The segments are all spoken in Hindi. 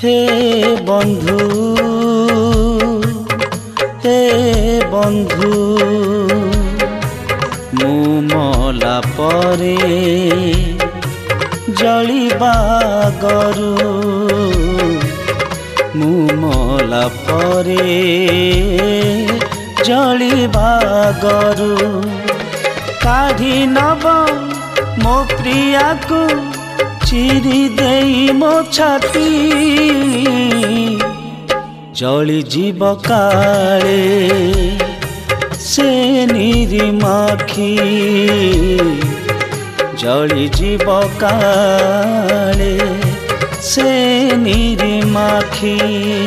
हे बंधु हे बंधु मु मला परे जलिबा गरु मु मला परे जलिबा गरु काढ़ी नब मो प्रिया को चिरी देई मो छाती जली जीव काले से निरिमाखी जली जीव काले से निरिमाखी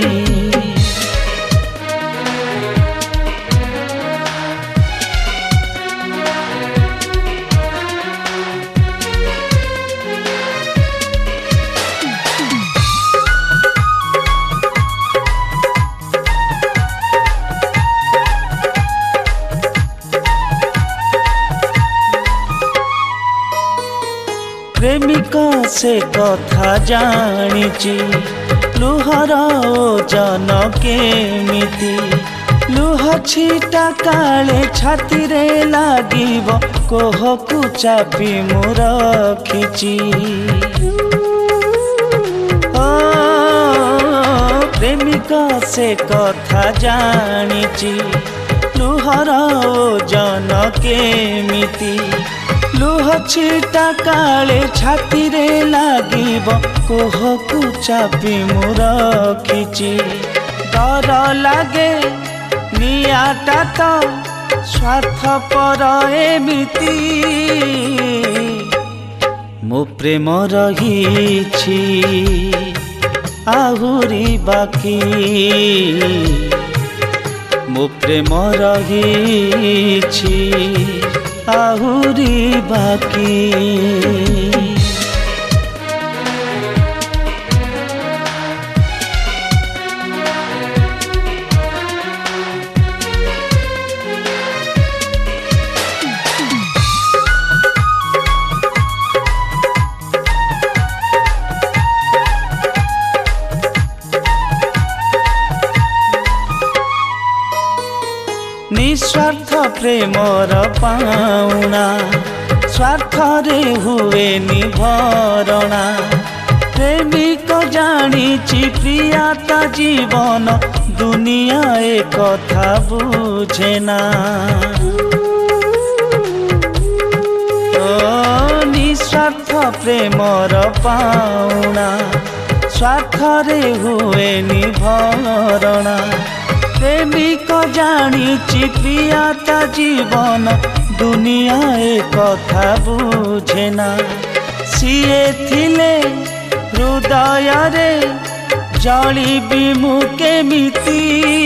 प्रेमिका से कथा जानिची लुहर ओजन केमिति लुह छिटा काले छाती रे लागिब कोहकु चापी मु रखिची प्रेमिका से कथा जानिची लुहर ओजन केमिति लुह छिटा काले छाती रे लागिब कोहकु चापी मु रखिची डर लागे निआटा तो स्वार्थपर एमिति मो प्रेम रहिछि आहुरी बाकी मो प्रेम रहिछि आहुरी बाकी निस्वार्थ प्रेमर पाउना स्वार्थ रे हुए निभरणा प्रेमिक जानिछि प्रियाता जीवन दुनिया ए कथा बुझेना निस्वार्थ प्रेमर पाउना स्वार्थ रे हुए निभरणा प्रेमिक जानिछि प्रियाता जीवन दुनिया ए कथा बुझेना सिए थिले हृदय रे जलिबी मु केमिति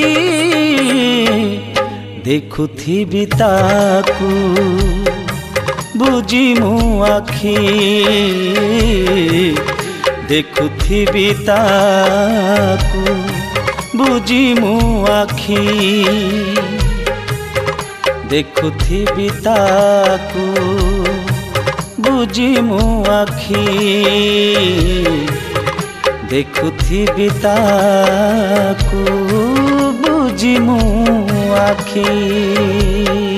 देखुथिबि ताकू बुझी मु आखी देखुथिबि ताकू बुझी मु आखी देखुथिबि ताकू बुझी मु आखी देखुथिबि ताकू बुझी मु आखी।